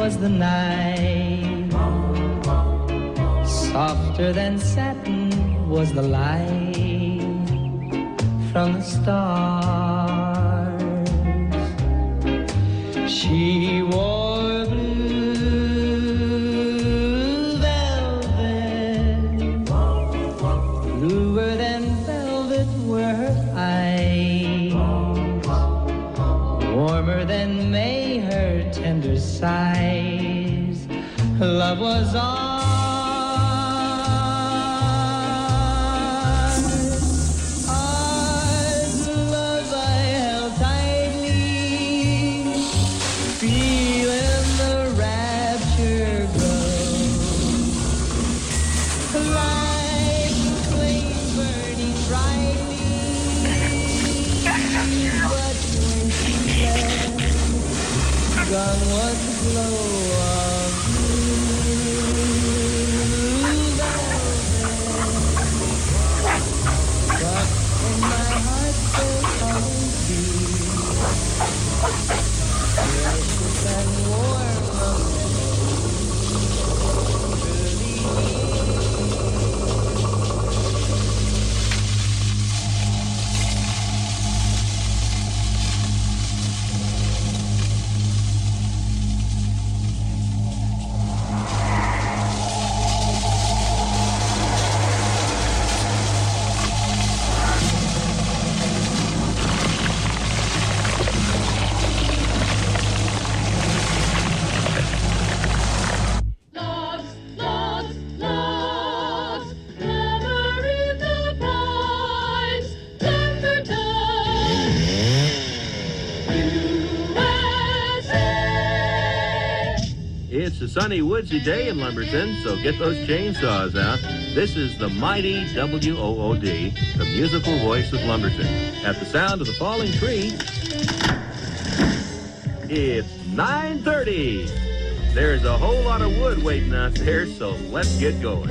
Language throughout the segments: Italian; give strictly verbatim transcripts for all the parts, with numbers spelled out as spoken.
was the night, softer than satin was the light from the stars. She wore blue velvet, bluer than velvet were her eyes, warmer than May her tender sighs. Love was all gone was the glow of blue velvet, but in my heart there'll always be precious and warm It's a sunny, woodsy day in Lumberton, so get those chainsaws out. This is the mighty W O O D, the musical voice of Lumberton. At the sound of the falling tree, it's nine thirty. There's a whole lot of wood waiting out there, so let's get going.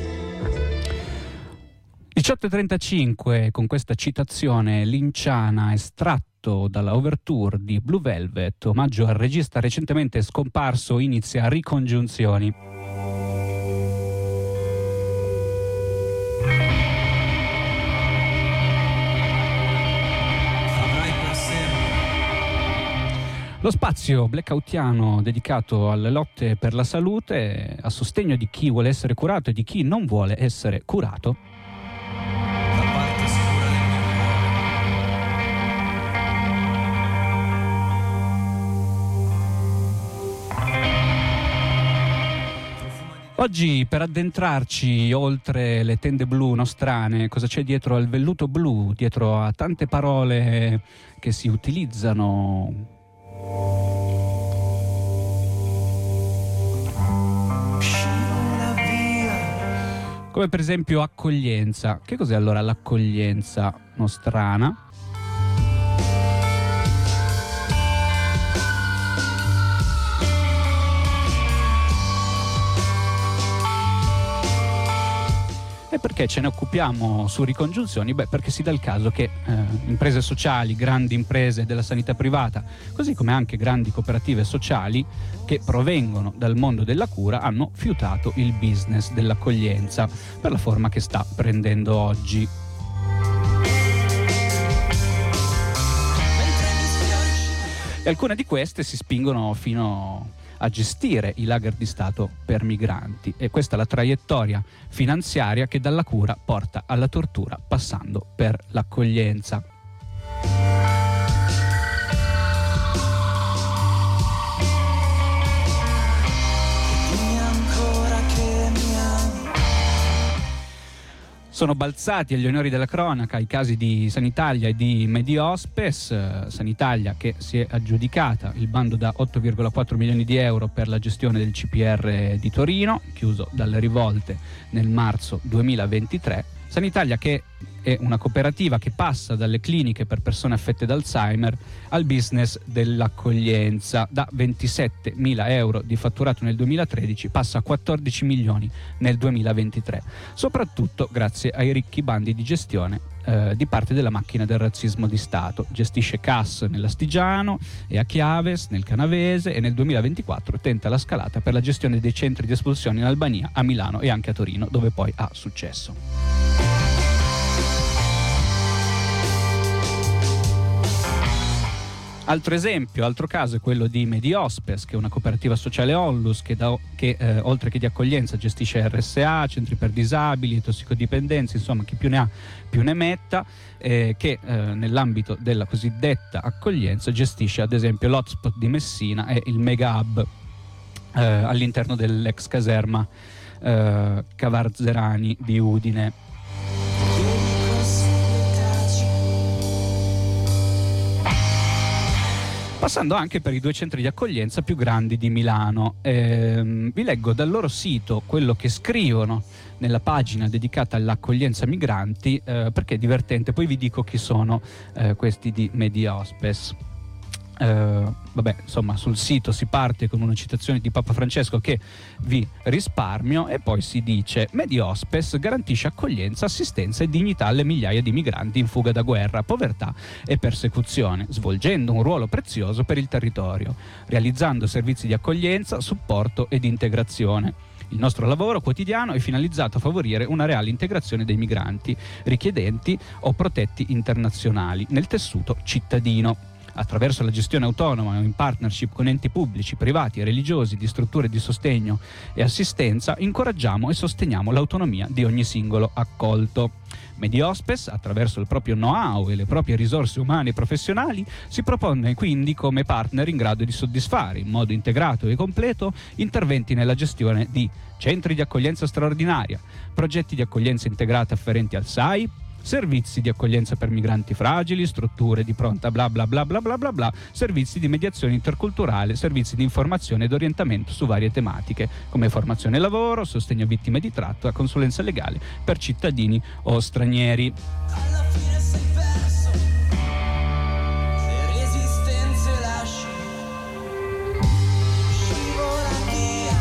diciotto e trentacinque, con questa citazione linciana estratto dalla overture di Blue Velvet, omaggio al regista recentemente scomparso, inizia Ricongiunzioni. Lo spazio blackoutiano dedicato alle lotte per la salute, a sostegno di chi vuole essere curato e di chi non vuole essere curato. Oggi, per addentrarci oltre le tende blu nostrane, cosa c'è dietro al velluto blu, dietro a tante parole che si utilizzano come per esempio accoglienza. Che cos'è allora l'accoglienza nostrana? E perché ce ne occupiamo su Ricongiunzioni? Beh, perché si dà il caso che eh, imprese sociali, grandi imprese della sanità privata, così come anche grandi cooperative sociali che provengono dal mondo della cura, hanno fiutato il business dell'accoglienza per la forma che sta prendendo oggi. E alcune di queste si spingono fino a gestire i lager di Stato per migranti, e questa è la traiettoria finanziaria che dalla cura porta alla tortura, passando per l'accoglienza. Sono balzati agli onori della cronaca i casi di Sanitalia e di Mediospes. Sanitalia che si è aggiudicata il bando da otto virgola quattro milioni di euro per la gestione del C P R di Torino, chiuso dalle rivolte nel marzo duemilaventitré, Sanitalia, che è una cooperativa che passa dalle cliniche per persone affette da Alzheimer al business dell'accoglienza. Da ventisettemila euro di fatturato nel duemilatredici passa a quattordici milioni nel duemilaventitré, soprattutto grazie ai ricchi bandi di gestione eh, di parte della macchina del razzismo di Stato. Gestisce C A S nell'Astigiano e a Chiaves nel Canavese, e nel duemilaventiquattro tenta la scalata per la gestione dei centri di espulsione in Albania, a Milano e anche a Torino, dove poi ha successo. Altro esempio, altro caso è quello di Mediospes, che è una cooperativa sociale Onlus che, da, che eh, oltre che di accoglienza gestisce R S A, centri per disabili, tossicodipendenze, insomma chi più ne ha più ne metta, eh, che eh, nell'ambito della cosiddetta accoglienza gestisce ad esempio l'hotspot di Messina e il mega hub eh, all'interno dell'ex caserma eh, Cavarzerani di Udine. Passando anche per i due centri di accoglienza più grandi di Milano. Ehm, vi leggo dal loro sito quello che scrivono nella pagina dedicata all'accoglienza migranti, eh, perché è divertente. Poi vi dico chi sono eh, questi di Mediospes. Uh, vabbè, insomma, sul sito si parte con una citazione di Papa Francesco che vi risparmio, e poi si dice: Mediospes garantisce accoglienza, assistenza e dignità alle migliaia di migranti in fuga da guerra, povertà e persecuzione, svolgendo un ruolo prezioso per il territorio, realizzando servizi di accoglienza, supporto ed integrazione. Il nostro lavoro quotidiano è finalizzato a favorire una reale integrazione dei migranti, richiedenti o protetti internazionali nel tessuto cittadino. Attraverso la gestione autonoma o in partnership con enti pubblici, privati e religiosi di strutture di sostegno e assistenza, incoraggiamo e sosteniamo l'autonomia di ogni singolo accolto. Mediospes, attraverso il proprio know-how e le proprie risorse umane e professionali, si propone quindi come partner in grado di soddisfare in modo integrato e completo interventi nella gestione di centri di accoglienza straordinaria, progetti di accoglienza integrata afferenti al S A I, servizi di accoglienza per migranti fragili, strutture di pronta bla bla bla bla bla bla bla, servizi di mediazione interculturale, servizi di informazione ed orientamento su varie tematiche come formazione e lavoro, sostegno a vittime di tratta, consulenza legale per cittadini o stranieri. Alla fine sei perso, le resistenze lasci, scivola via.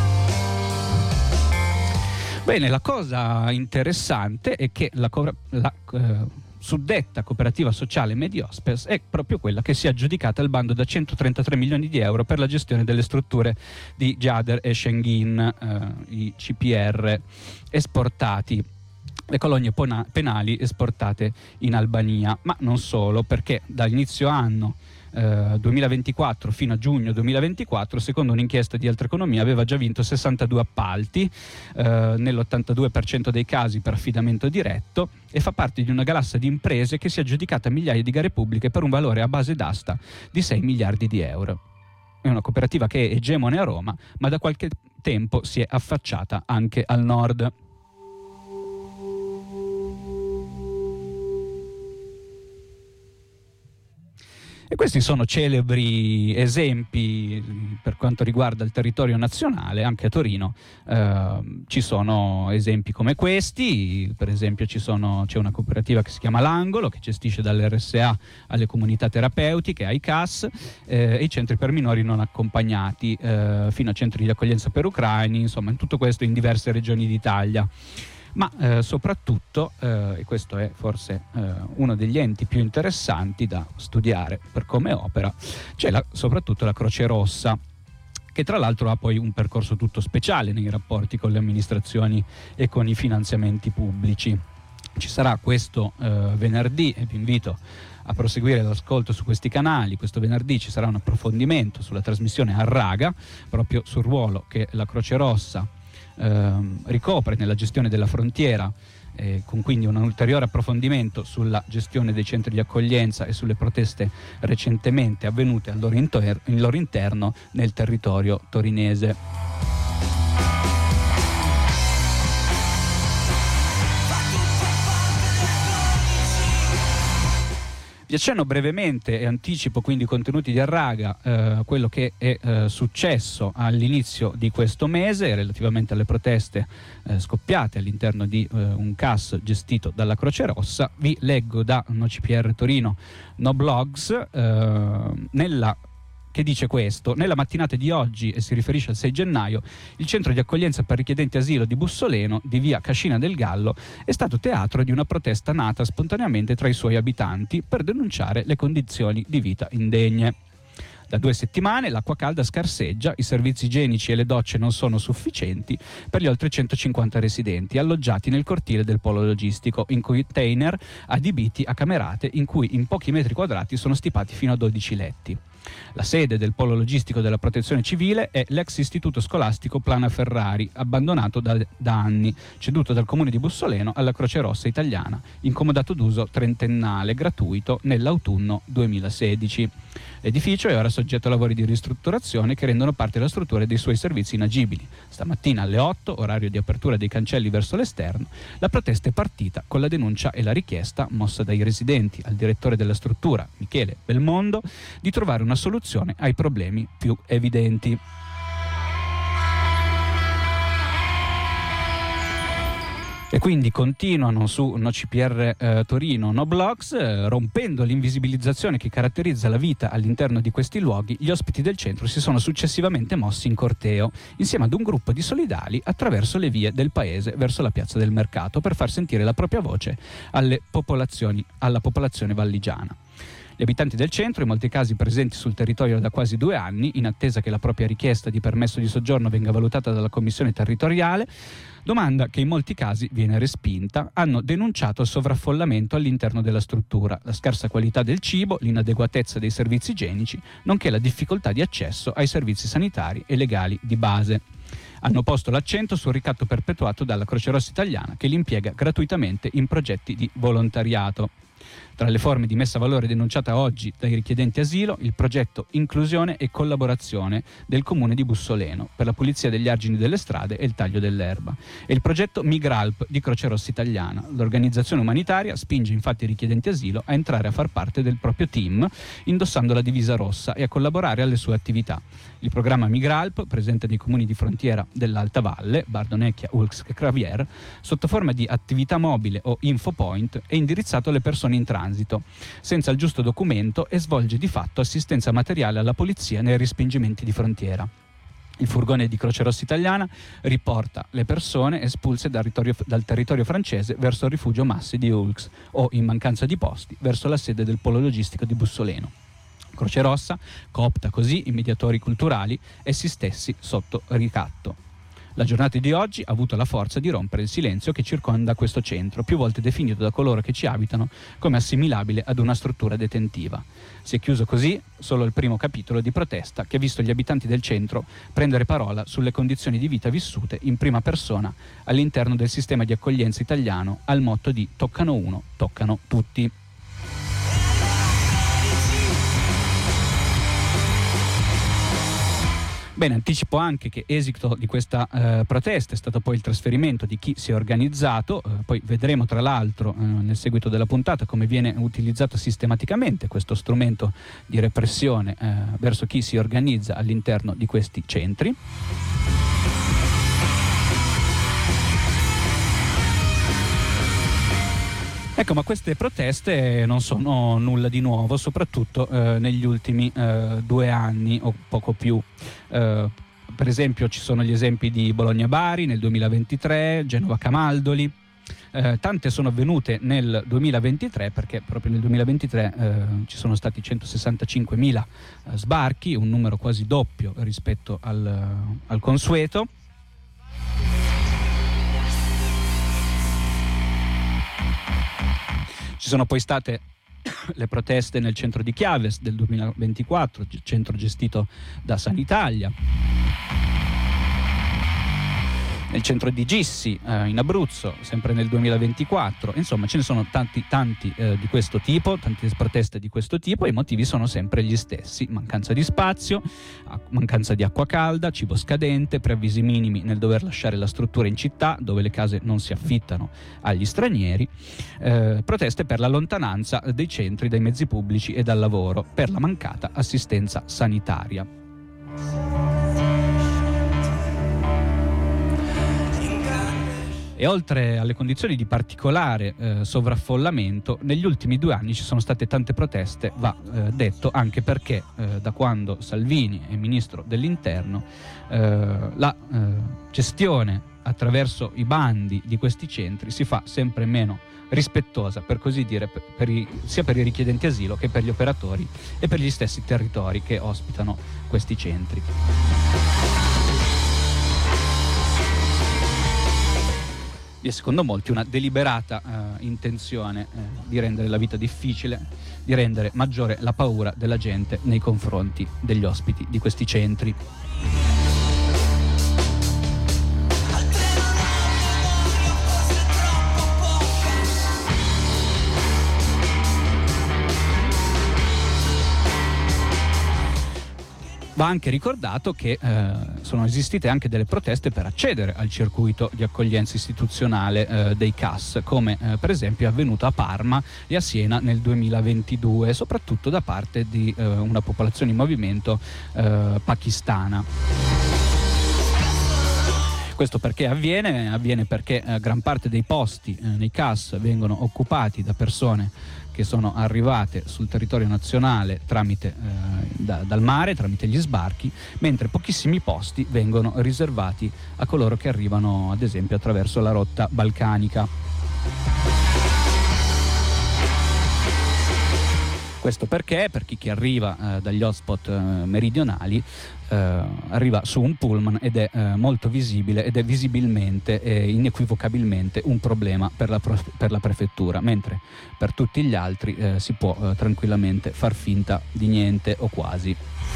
Bene, la cosa interessante è che la, co- la eh, suddetta cooperativa sociale Mediospes è proprio quella che si è aggiudicata il bando da centotrentatré milioni di euro per la gestione delle strutture di Gjader e Schengen, eh, i C P R esportati, le colonie pona- penali esportate in Albania. Ma non solo, perché dall'inizio anno Uh, duemilaventiquattro fino a giugno duemilaventiquattro, secondo un'inchiesta di Altra Economia, aveva già vinto sessantadue appalti, uh, nell'ottantadue per cento dei casi per affidamento diretto, e fa parte di una galassia di imprese che si è aggiudicata migliaia di gare pubbliche per un valore a base d'asta di sei miliardi di euro. È una cooperativa che è egemone a Roma, ma da qualche tempo si è affacciata anche al nord. E questi sono celebri esempi per quanto riguarda il territorio nazionale. Anche a Torino eh, ci sono esempi come questi. Per esempio ci sono, c'è una cooperativa che si chiama L'Angolo, che gestisce dall'R S A alle comunità terapeutiche, ai C A S, eh, e i centri per minori non accompagnati, eh, fino a centri di accoglienza per ucraini, insomma, in tutto questo in diverse regioni d'Italia. Ma eh, soprattutto, eh, e questo è forse eh, uno degli enti più interessanti da studiare per come opera, c'è la, soprattutto la Croce Rossa, che tra l'altro ha poi un percorso tutto speciale nei rapporti con le amministrazioni e con i finanziamenti pubblici. Ci sarà questo eh, venerdì, e vi invito a proseguire l'ascolto su questi canali. Questo venerdì ci sarà un approfondimento sulla trasmissione Arraga, proprio sul ruolo che la Croce Rossa Ehm, ricopre nella gestione della frontiera, eh, con quindi un ulteriore approfondimento sulla gestione dei centri di accoglienza e sulle proteste recentemente avvenute al loro, inter- in loro interno nel territorio torinese. Vi accenno brevemente e anticipo quindi i contenuti di Arraga, eh, quello che è eh, successo all'inizio di questo mese relativamente alle proteste eh, scoppiate all'interno di eh, un C A S gestito dalla Croce Rossa. Vi leggo da No C P R Torino No Blogs, eh, nella che dice questo: nella mattinata di oggi, e si riferisce al sei gennaio, il centro di accoglienza per richiedenti asilo di Bussoleno, di via Cascina del Gallo, è stato teatro di una protesta nata spontaneamente tra i suoi abitanti per denunciare le condizioni di vita indegne. Da due settimane l'acqua calda scarseggia, i servizi igienici e le docce non sono sufficienti per gli oltre centocinquanta residenti alloggiati nel cortile del polo logistico, in container adibiti a camerate in cui in pochi metri quadrati sono stipati fino a dodici letti. La sede del polo logistico della Protezione Civile è l'ex istituto scolastico Plana Ferrari, abbandonato da, da anni, ceduto dal comune di Bussoleno alla Croce Rossa italiana, in comodato d'uso trentennale gratuito nell'autunno duemilasedici. L'edificio è ora soggetto a lavori di ristrutturazione che rendono parte della struttura e dei suoi servizi inagibili. Stamattina alle otto, orario di apertura dei cancelli verso l'esterno, la protesta è partita con la denuncia e la richiesta, mossa dai residenti al direttore della struttura, Michele Belmondo, di trovare una soluzione ai problemi più evidenti. E quindi continuano su No C P R eh, Torino No Blogs, eh, rompendo l'invisibilizzazione che caratterizza la vita all'interno di questi luoghi. Gli ospiti del centro si sono successivamente mossi in corteo insieme ad un gruppo di solidali attraverso le vie del paese verso la piazza del mercato per far sentire la propria voce alle popolazioni, alla popolazione valligiana. Gli abitanti del centro, in molti casi presenti sul territorio da quasi due anni, in attesa che la propria richiesta di permesso di soggiorno venga valutata dalla commissione territoriale, domanda che in molti casi viene respinta, hanno denunciato il sovraffollamento all'interno della struttura, la scarsa qualità del cibo, l'inadeguatezza dei servizi igienici, nonché la difficoltà di accesso ai servizi sanitari e legali di base. Hanno posto l'accento sul ricatto perpetuato dalla Croce Rossa italiana, che li impiega gratuitamente in progetti di volontariato. Tra le forme di messa a valore denunciata oggi dai richiedenti asilo, il progetto Inclusione e Collaborazione del comune di Bussoleno per la pulizia degli argini delle strade e il taglio dell'erba, e il progetto Migralp di Croce Rossa italiana. L'organizzazione umanitaria spinge infatti i richiedenti asilo a entrare a far parte del proprio team indossando la divisa rossa e a collaborare alle sue attività. Il programma Migralp, presente nei comuni di frontiera dell'Alta Valle, Bardonecchia, Ulx e Cravier, sotto forma di attività mobile o infopoint, è indirizzato alle persone in transito, senza il giusto documento, e svolge di fatto assistenza materiale alla polizia nei respingimenti di frontiera. Il furgone di Croce Rossa italiana riporta le persone espulse dal territorio, dal territorio francese verso il rifugio Massi di Ulx o, in mancanza di posti, verso la sede del polo logistico di Bussoleno. Croce Rossa coopta così i mediatori culturali, essi stessi sotto ricatto. La giornata di oggi ha avuto la forza di rompere il silenzio che circonda questo centro, più volte definito da coloro che ci abitano come assimilabile ad una struttura detentiva. Si è chiuso così solo il primo capitolo di protesta che ha visto gli abitanti del centro prendere parola sulle condizioni di vita vissute in prima persona all'interno del sistema di accoglienza italiano al motto di toccano uno, toccano tutti. Bene, anticipo anche che esito di questa eh, protesta è stato poi il trasferimento di chi si è organizzato, eh, poi vedremo tra l'altro eh, nel seguito della puntata come viene utilizzato sistematicamente questo strumento di repressione eh, verso chi si organizza all'interno di questi centri. Ecco, ma queste proteste non sono nulla di nuovo, soprattutto eh, negli ultimi eh, due anni o poco più. Eh, per esempio ci sono gli esempi di Bologna-Bari nel duemilaventitré, Genova-Camaldoli. Eh, tante sono avvenute nel duemilaventitré perché proprio nel duemilaventitré eh, ci sono stati centosessantacinquemila eh, sbarchi, un numero quasi doppio rispetto al, al consueto. Ci sono poi state le proteste nel centro di Chiaves del duemilaventiquattro, centro gestito da Sanitalia. nel centro di Gissi, eh, in Abruzzo, sempre nel duemilaventiquattro. Insomma, ce ne sono tanti, tanti eh, di questo tipo, tante proteste di questo tipo, e i motivi sono sempre gli stessi: mancanza di spazio, mancanza di acqua calda, cibo scadente, preavvisi minimi nel dover lasciare la struttura in città, dove le case non si affittano agli stranieri, eh, proteste per la lontananza dei centri dai mezzi pubblici e dal lavoro, per la mancata assistenza sanitaria. E oltre alle condizioni di particolare eh, sovraffollamento, negli ultimi due anni ci sono state tante proteste, va eh, detto, anche perché eh, da quando Salvini è ministro dell'Interno eh, la eh, gestione attraverso i bandi di questi centri si fa sempre meno rispettosa, per così dire, per, per i, sia per i richiedenti asilo che per gli operatori e per gli stessi territori che ospitano questi centri. Vi è secondo molti una deliberata eh, intenzione eh, di rendere la vita difficile, di rendere maggiore la paura della gente nei confronti degli ospiti di questi centri. Va anche ricordato che eh, sono esistite anche delle proteste per accedere al circuito di accoglienza istituzionale eh, dei C A S, come eh, per esempio è avvenuto a Parma e a Siena nel duemilaventidue, soprattutto da parte di eh, una popolazione in movimento eh, pakistana. Questo perché avviene? Avviene perché eh, gran parte dei posti eh, nei C A S vengono occupati da persone che sono arrivate sul territorio nazionale tramite, eh, da, dal mare, tramite gli sbarchi, mentre pochissimi posti vengono riservati a coloro che arrivano, ad esempio, attraverso la rotta balcanica. Questo perché, per chi che arriva eh, dagli hotspot eh, meridionali, eh, arriva su un pullman ed è eh, molto visibile ed è visibilmente e inequivocabilmente un problema per la, per la prefettura, mentre per tutti gli altri eh, si può eh, tranquillamente far finta di niente o quasi.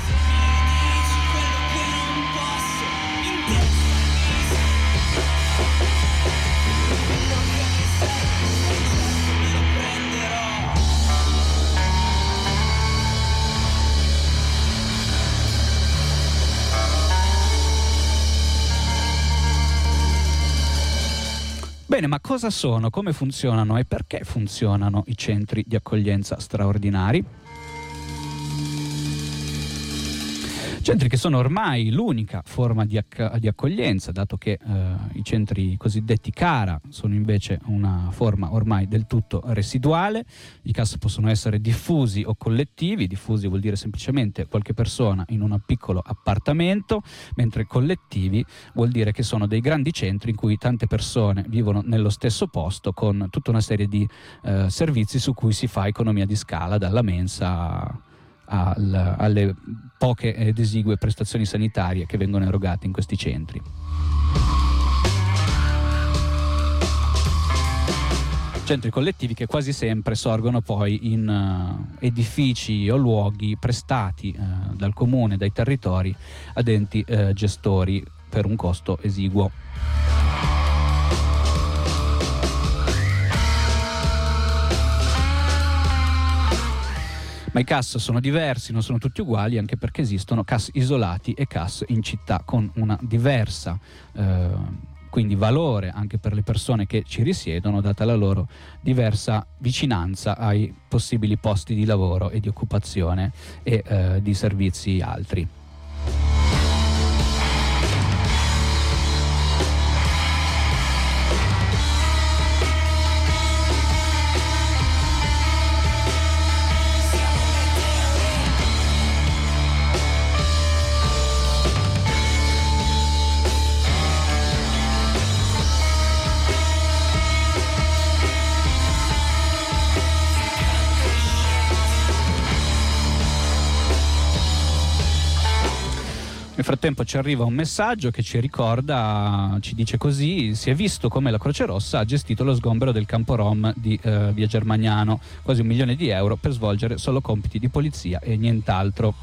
Bene, ma cosa sono, come funzionano e perché funzionano i centri di accoglienza straordinari? Centri che sono ormai l'unica forma di, acc- di accoglienza, dato che eh, i centri cosiddetti CARA sono invece una forma ormai del tutto residuale. I C A S possono essere diffusi o collettivi. Diffusi vuol dire semplicemente qualche persona in un piccolo appartamento, mentre collettivi vuol dire che sono dei grandi centri in cui tante persone vivono nello stesso posto, con tutta una serie di eh, servizi su cui si fa economia di scala, dalla mensa Al, alle poche ed esigue prestazioni sanitarie che vengono erogate in questi centri. Centri collettivi che quasi sempre sorgono poi in uh, edifici o luoghi prestati uh, dal comune, dai territori, ad enti uh, gestori per un costo esiguo. Ma i C A S sono diversi, non sono tutti uguali, anche perché esistono C A S isolati e C A S in città con una diversa eh, quindi valore anche per le persone che ci risiedono, data la loro diversa vicinanza ai possibili posti di lavoro e di occupazione e eh, di servizi altri. Nel frattempo ci arriva un messaggio che ci ricorda, ci dice così: si è visto come la Croce Rossa ha gestito lo sgombero del campo Rom di eh, via Germaniano, quasi un milione di euro per svolgere solo compiti di polizia e nient'altro.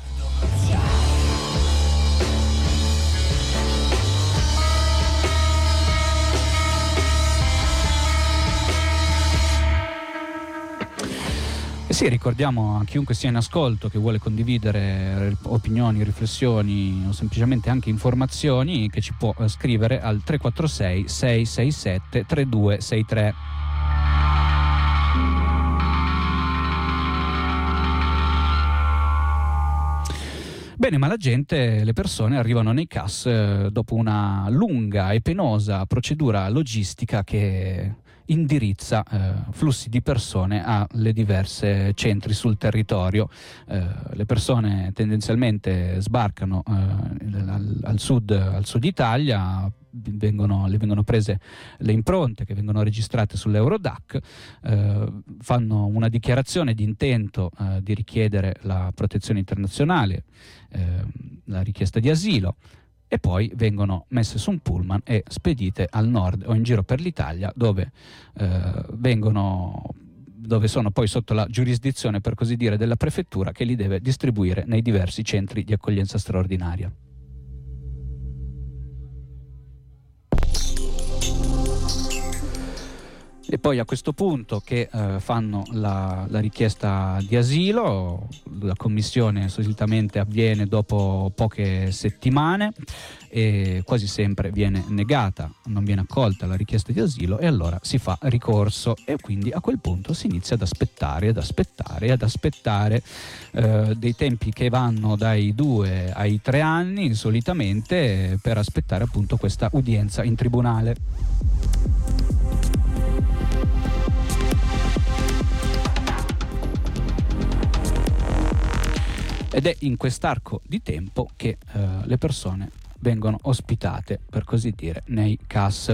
Sì, ricordiamo a chiunque sia in ascolto che vuole condividere opinioni, riflessioni o semplicemente anche informazioni che ci può scrivere al tre quattro sei sei sei sette tre due sei tre. Bene, ma la gente, le persone arrivano nei C A S eh, dopo una lunga e penosa procedura logistica che indirizza eh, flussi di persone alle diverse centri sul territorio. Eh, le persone tendenzialmente sbarcano eh, al, al sud, al sud Italia, vengono, le vengono prese le impronte che vengono registrate sull'Eurodac, eh, fanno una dichiarazione di intento eh, di richiedere la protezione internazionale, eh, la richiesta di asilo, e poi vengono messe su un pullman e spedite al nord o in giro per l'Italia, dove eh, vengono dove sono poi sotto la giurisdizione, per così dire, della prefettura, che li deve distribuire nei diversi centri di accoglienza straordinaria. E poi a questo punto che eh, fanno la, la richiesta di asilo, la commissione solitamente avviene dopo poche settimane e quasi sempre viene negata, non viene accolta la richiesta di asilo, e allora si fa ricorso, e quindi a quel punto si inizia ad aspettare, ad aspettare, ad aspettare eh, dei tempi che vanno dai due ai tre anni solitamente, per aspettare appunto questa udienza in tribunale. Ed è in quest'arco di tempo che eh, le persone vengono ospitate, per così dire, nei C A S.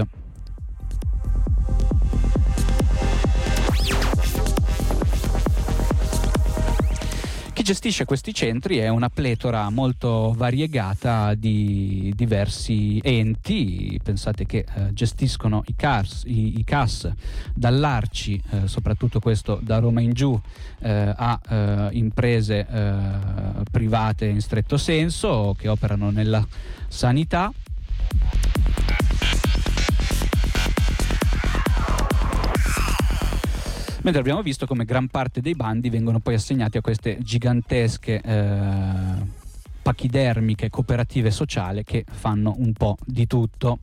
Chi gestisce questi centri è una pletora molto variegata di diversi enti. Pensate che eh, gestiscono i C A S, i, i C A S dall'Arci, eh, soprattutto questo da Roma in giù, eh, a eh, imprese eh, private in stretto senso che operano nella sanità. Mentre abbiamo visto come gran parte dei bandi vengono poi assegnati a queste gigantesche eh, pachidermiche cooperative sociali che fanno un po' di tutto.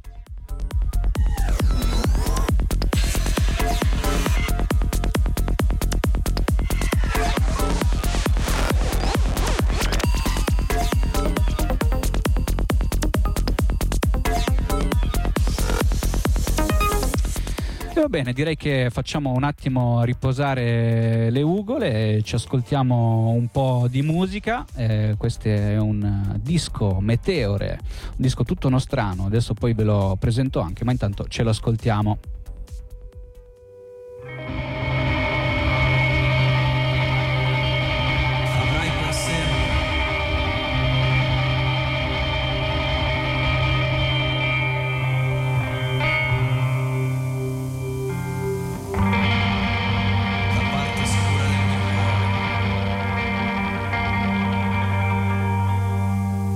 Va bene, direi che facciamo un attimo riposare le ugole, ci ascoltiamo un po' di musica. Eh, questo è un disco Meteore, un disco tutto nostrano, adesso poi ve lo presento anche, ma intanto ce lo ascoltiamo.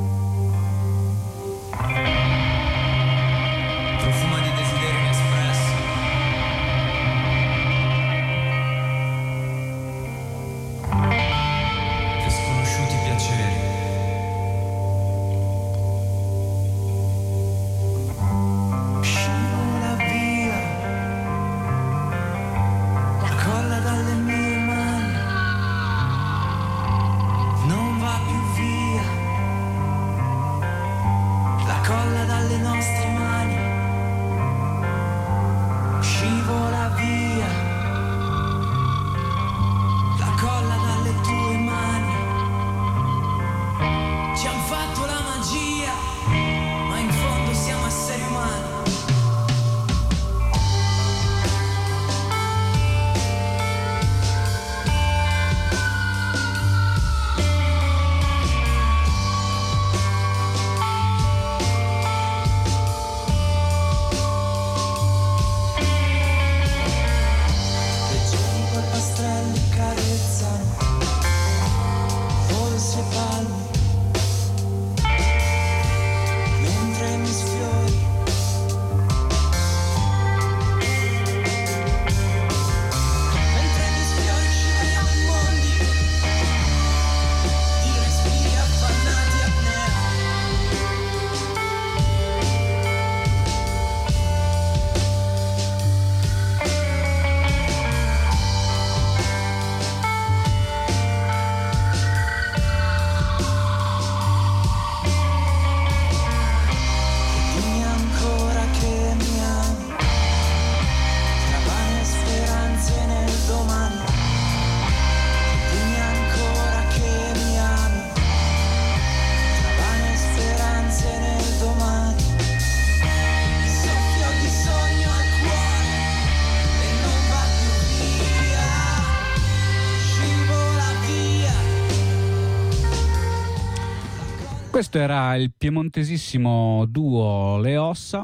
Profuma di desiderio inespresso. Questo era il piemontesissimo duo Le Ossa.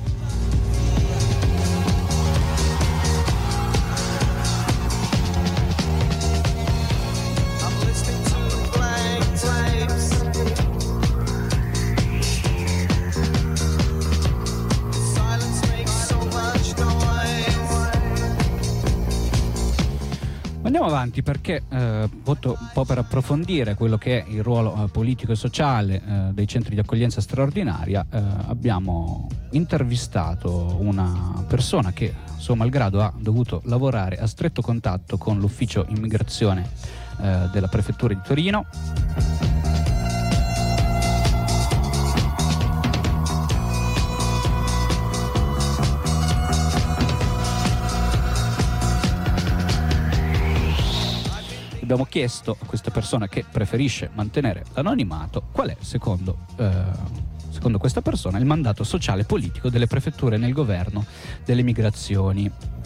Andiamo avanti perché eh, un po' per approfondire quello che è il ruolo eh, politico e sociale eh, dei centri di accoglienza straordinaria eh, abbiamo intervistato una persona che suo malgrado ha dovuto lavorare a stretto contatto con l'ufficio immigrazione eh, della prefettura di Torino. Abbiamo chiesto a questa persona, che preferisce mantenere l'anonimato, qual è secondo, eh, secondo questa persona il mandato sociale politico delle prefetture nel governo delle migrazioni.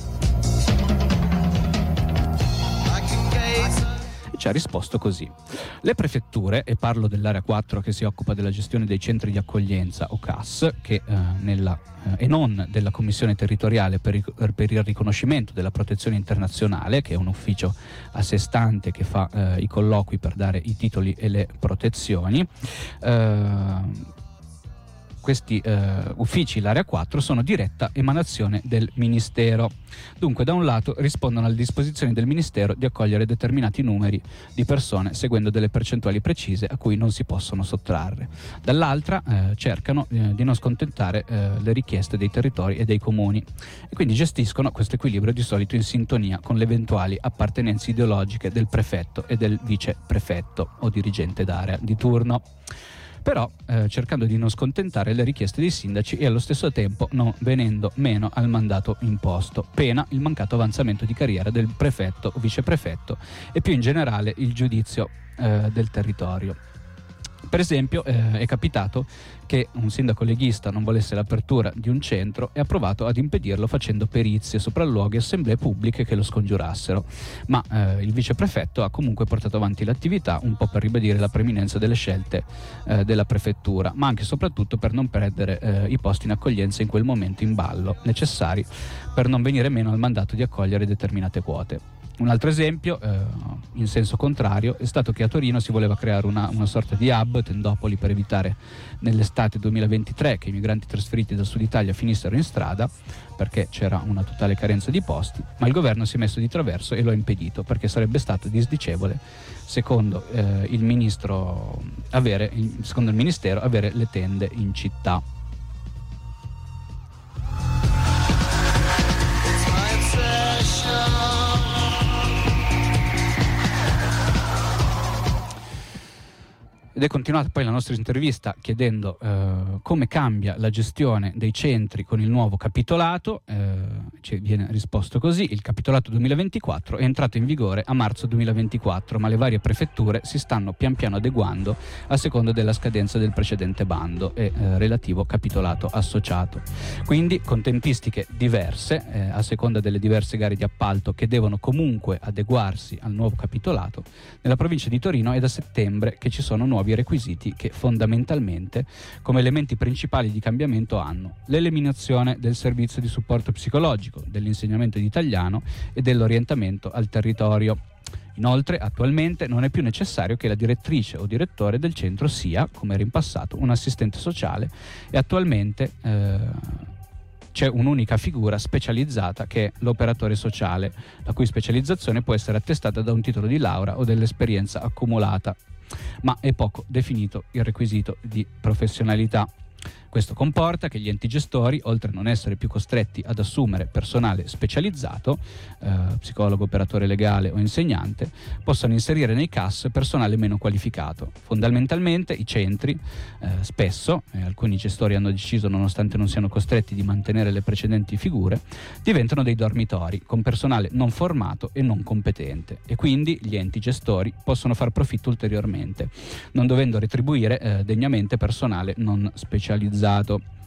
E ci ha risposto così: le prefetture, e parlo dell'area quattro che si occupa della gestione dei centri di accoglienza o C A S, che eh, nella e non della Commissione territoriale per il, per il riconoscimento della protezione internazionale, che è un ufficio a sé stante che fa eh, i colloqui per dare i titoli e le protezioni. Eh, questi eh, uffici, l'area quattro, sono diretta emanazione del Ministero. Dunque, da un lato rispondono alle disposizioni del Ministero di accogliere determinati numeri di persone seguendo delle percentuali precise a cui non si possono sottrarre. Dall'altra eh, cercano eh, di non scontentare eh, le richieste dei territori e dei comuni, e quindi gestiscono questo equilibrio di solito in sintonia con le eventuali appartenenze ideologiche del prefetto e del viceprefetto o dirigente d'area di turno. Però eh, cercando di non scontentare le richieste dei sindaci e allo stesso tempo non venendo meno al mandato imposto, pena il mancato avanzamento di carriera del prefetto o viceprefetto e più in generale il giudizio eh, del territorio. Per esempio eh, è capitato che un sindaco leghista non volesse l'apertura di un centro e ha provato ad impedirlo facendo perizie, sopralluoghi e assemblee pubbliche che lo scongiurassero, ma eh, il viceprefetto ha comunque portato avanti l'attività, un po' per ribadire la preminenza delle scelte eh, della prefettura, ma anche e soprattutto per non perdere eh, i posti in accoglienza in quel momento in ballo, necessari per non venire meno al mandato di accogliere determinate quote. Un altro esempio, eh, in senso contrario, è stato che a Torino si voleva creare una, una sorta di hub, tendopoli, per evitare nell'estate duemilaventitré che i migranti trasferiti dal sud Italia finissero in strada, perché c'era una totale carenza di posti, ma il governo si è messo di traverso e lo ha impedito, perché sarebbe stato disdicevole, secondo eh, il ministro, avere, secondo il ministero, avere le tende in città. Ed è continuata poi la nostra intervista chiedendo eh, come cambia la gestione dei centri con il nuovo capitolato. Eh, ci viene risposto così: il capitolato duemilaventiquattro è entrato in vigore a marzo duemilaventiquattro, ma le varie prefetture si stanno pian piano adeguando a seconda della scadenza del precedente bando e eh, relativo capitolato associato. Quindi con tempistiche diverse eh, a seconda delle diverse gare di appalto che devono comunque adeguarsi al nuovo capitolato. Nella provincia di Torino è da settembre che ci sono nuovi requisiti che fondamentalmente come elementi principali di cambiamento hanno l'eliminazione del servizio di supporto psicologico, dell'insegnamento di italiano e dell'orientamento al territorio. Inoltre, attualmente non è più necessario che la direttrice o direttore del centro sia, come era in passato, un assistente sociale, e attualmente eh, c'è un'unica figura specializzata che è l'operatore sociale, la cui specializzazione può essere attestata da un titolo di laurea o dell'esperienza accumulata, ma è poco definito il requisito di professionalità. Questo comporta che gli enti gestori, oltre a non essere più costretti ad assumere personale specializzato, eh, psicologo, operatore legale o insegnante, possano inserire nei C A S personale meno qualificato. Fondamentalmente i centri, eh, spesso, e alcuni gestori hanno deciso, nonostante non siano costretti, di mantenere le precedenti figure, diventano dei dormitori con personale non formato e non competente, e quindi gli enti gestori possono far profitto ulteriormente, non dovendo retribuire eh, degnamente personale non specializzato.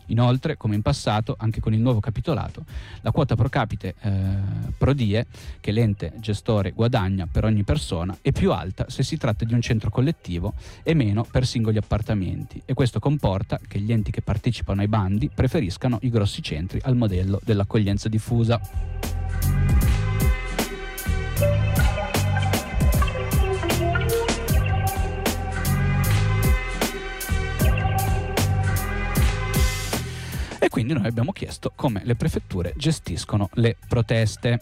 Inoltre, come in passato, anche con il nuovo capitolato, la quota pro capite eh, pro die che l'ente gestore guadagna per ogni persona è più alta se si tratta di un centro collettivo e meno per singoli appartamenti, e questo comporta che gli enti che partecipano ai bandi preferiscano i grossi centri al modello dell'accoglienza diffusa. E quindi noi abbiamo chiesto come le prefetture gestiscono le proteste.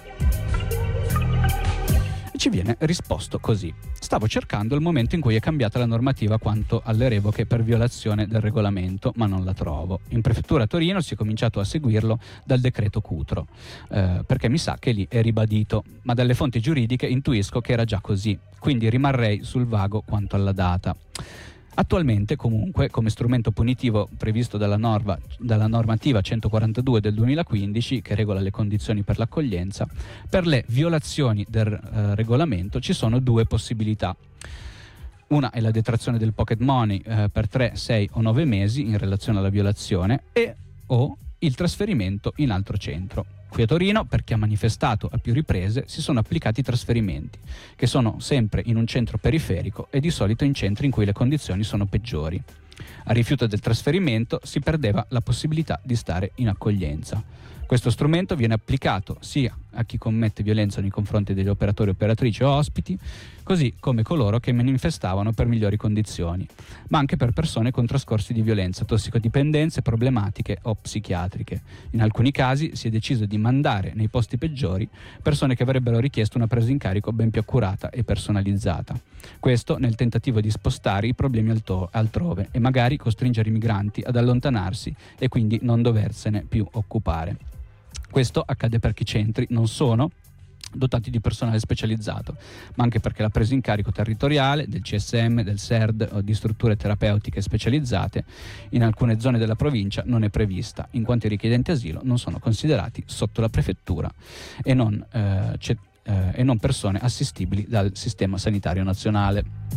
E ci viene risposto così: stavo cercando il momento in cui è cambiata la normativa quanto alle revoche per violazione del regolamento, ma non la trovo. In prefettura a Torino si è cominciato a seguirlo dal decreto Cutro, eh, perché mi sa che lì è ribadito, ma dalle fonti giuridiche intuisco che era già così, quindi rimarrei sul vago quanto alla data. Attualmente, comunque, come strumento punitivo previsto dalla, norma, dalla normativa centoquarantadue del duemilaquindici, che regola le condizioni per l'accoglienza, per le violazioni del eh, regolamento ci sono due possibilità. Una è la detrazione del pocket money eh, per tre, sei o nove mesi in relazione alla violazione, e o il trasferimento in altro centro. Qui a Torino, per chi ha manifestato a più riprese, si sono applicati i trasferimenti, che sono sempre in un centro periferico e di solito in centri in cui le condizioni sono peggiori. A rifiuto del trasferimento si perdeva la possibilità di stare in accoglienza. Questo strumento viene applicato sia a chi commette violenza nei confronti degli operatori, operatrici o ospiti, così come coloro che manifestavano per migliori condizioni, ma anche per persone con trascorsi di violenza, tossicodipendenze, problematiche o psichiatriche. In alcuni casi si è deciso di mandare nei posti peggiori persone che avrebbero richiesto una presa in carico ben più accurata e personalizzata. Questo nel tentativo di spostare i problemi alto- altrove e magari costringere i migranti ad allontanarsi e quindi non doversene più occupare. Questo accade perché i centri non sono dotati di personale specializzato, ma anche perché la presa in carico territoriale del C S M, del S E R D o di strutture terapeutiche specializzate in alcune zone della provincia non è prevista, in quanto i richiedenti asilo non sono considerati sotto la prefettura e non, eh, c'è, eh, e non persone assistibili dal sistema sanitario nazionale.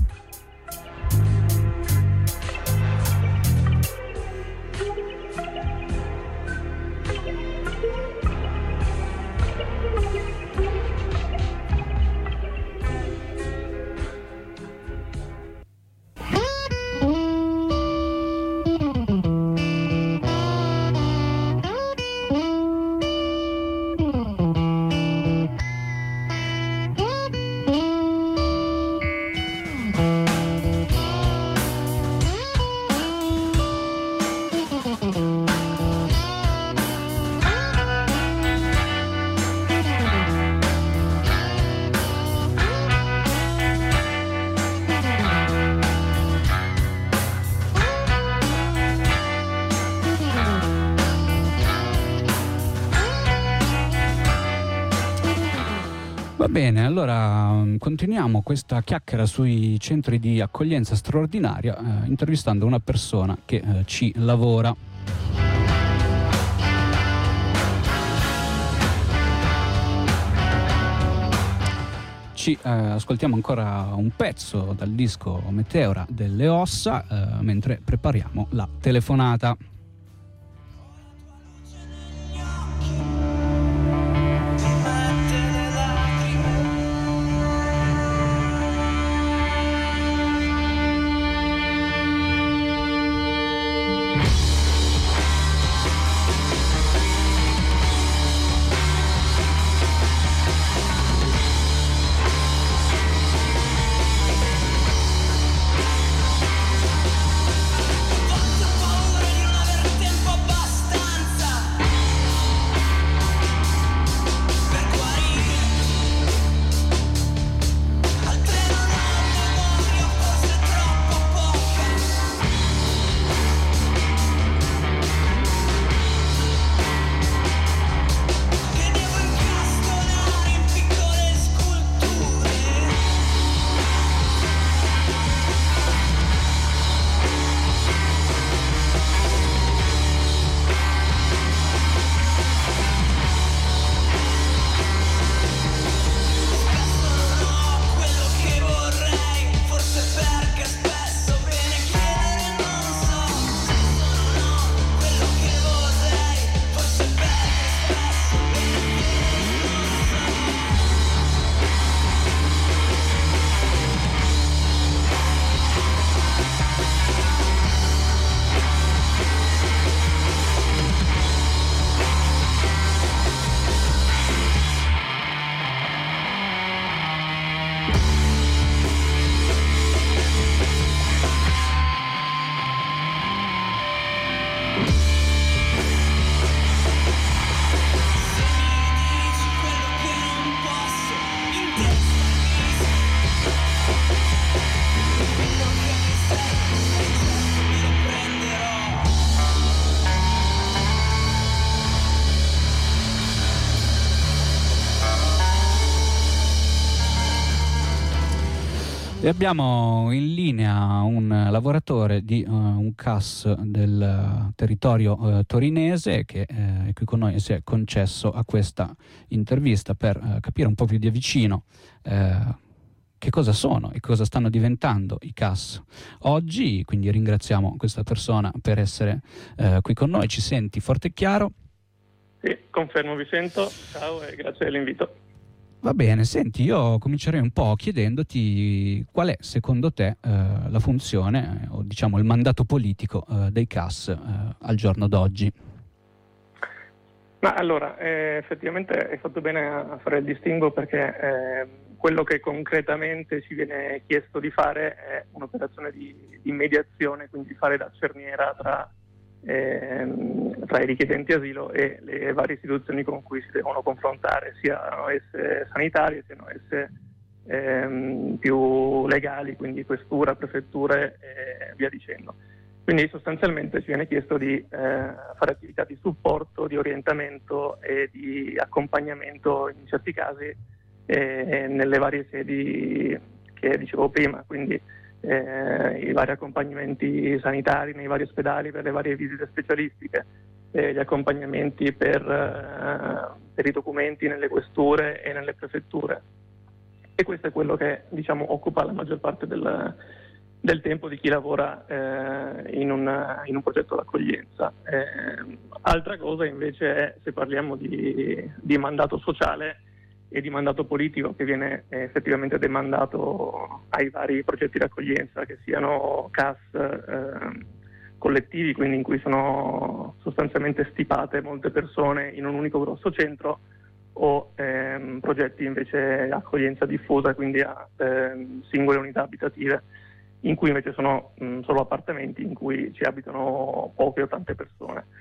Va bene, allora continuiamo questa chiacchiera sui centri di accoglienza straordinaria eh, intervistando una persona che eh, ci lavora. Ci eh, ascoltiamo ancora un pezzo dal disco Meteora delle Ossa eh, mentre prepariamo la telefonata. Quanta paura in una E abbiamo in linea un lavoratore di uh, un C A S del uh, territorio uh, torinese che uh, è qui con noi e si è concesso a questa intervista per uh, capire un po' più da vicino uh, che cosa sono e cosa stanno diventando i C A S oggi. Quindi ringraziamo questa persona per essere uh, qui con noi. Ci senti forte e chiaro? Sì, confermo, vi sento. Ciao e grazie dell'invito. Va bene, senti, io comincerei un po' chiedendoti qual è secondo te eh, la funzione eh, o diciamo il mandato politico eh, dei C A S eh, al giorno d'oggi. Ma allora, eh, effettivamente hai fatto bene a fare il distinguo, perché eh, quello che concretamente ci viene chiesto di fare è un'operazione di, di mediazione, quindi di fare da cerniera tra Ehm, tra i richiedenti asilo e le varie istituzioni con cui si devono confrontare, siano esse sanitarie, siano esse ehm, più legali, quindi questura, prefetture e via dicendo. Quindi sostanzialmente ci viene chiesto di eh, fare attività di supporto, di orientamento e di accompagnamento in certi casi eh, nelle varie sedi che dicevo prima, quindi Eh, i vari accompagnamenti sanitari nei vari ospedali per le varie visite specialistiche, eh, gli accompagnamenti per, eh, per i documenti nelle questure e nelle prefetture. E questo è quello che diciamo occupa la maggior parte del, del tempo di chi lavora eh, in, un, in un progetto d'accoglienza. Eh, altra cosa invece è, se parliamo di, di mandato sociale e di mandato politico, che viene eh, effettivamente demandato ai vari progetti di accoglienza, che siano C A S eh, collettivi, quindi in cui sono sostanzialmente stipate molte persone in un unico grosso centro, o ehm, progetti invece accoglienza diffusa, quindi a ehm, singole unità abitative, in cui invece sono mh, solo appartamenti in cui ci abitano poche o tante persone.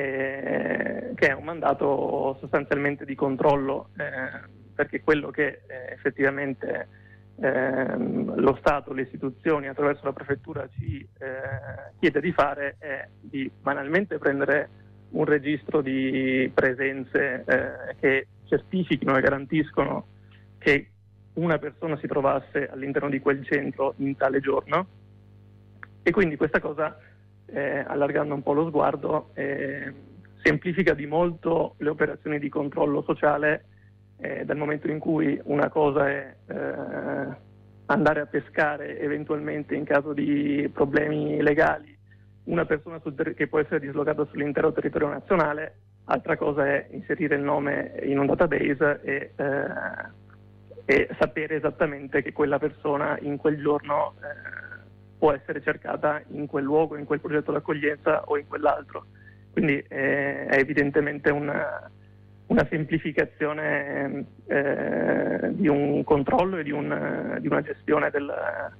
Eh, che è un mandato sostanzialmente di controllo, eh, perché quello che eh, effettivamente eh, lo Stato, le istituzioni attraverso la prefettura ci eh, chiede di fare è di banalmente prendere un registro di presenze eh, che certifichino e garantiscono che una persona si trovasse all'interno di quel centro in tale giorno, e quindi questa cosa, Eh, allargando un po' lo sguardo, eh, semplifica di molto le operazioni di controllo sociale, eh, dal momento in cui una cosa è eh, andare a pescare eventualmente in caso di problemi legali una persona sul ter- che può essere dislocata sull'intero territorio nazionale, altra cosa è inserire il nome in un database e, eh, e sapere esattamente che quella persona in quel giorno eh, può essere cercata in quel luogo, in quel progetto d'accoglienza o in quell'altro. Quindi eh, è evidentemente una, una semplificazione eh, di un controllo e di, un, di una gestione del,